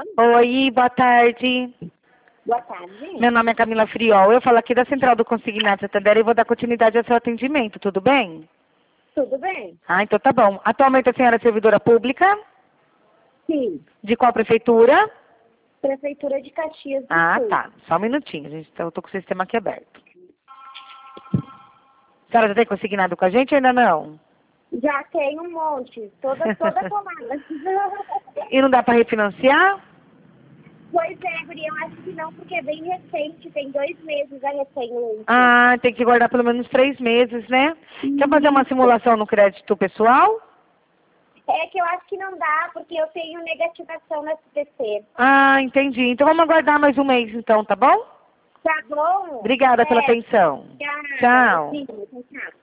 Oi, boa tarde. Boa tarde. Meu nome é Camila Friol. Eu falo aqui da Central do Consignado Santander e vou dar continuidade ao seu atendimento, tudo bem? Tudo bem? Ah, então tá bom. Atualmente a senhora é servidora pública? Sim. De qual prefeitura? Prefeitura de Caxias do Ah, Sul. tá. Só um minutinho, gente. Eu tô com o sistema aqui aberto. A senhora já tem consignado com a gente ou ainda não? Já tem um monte, toda tomada. E não dá para refinanciar? Pois é, Guria, eu acho que não, porque é bem recente, tem 2 meses a recém. Ah, tem que guardar pelo menos 3 meses, né? Quer fazer uma simulação no crédito pessoal? É que eu acho que não dá, porque eu tenho negativação na SPC. Ah, entendi. Então vamos aguardar mais um mês então, tá bom? Tá bom? Obrigada pela atenção. Tchau. Tchau. Sim, tchau.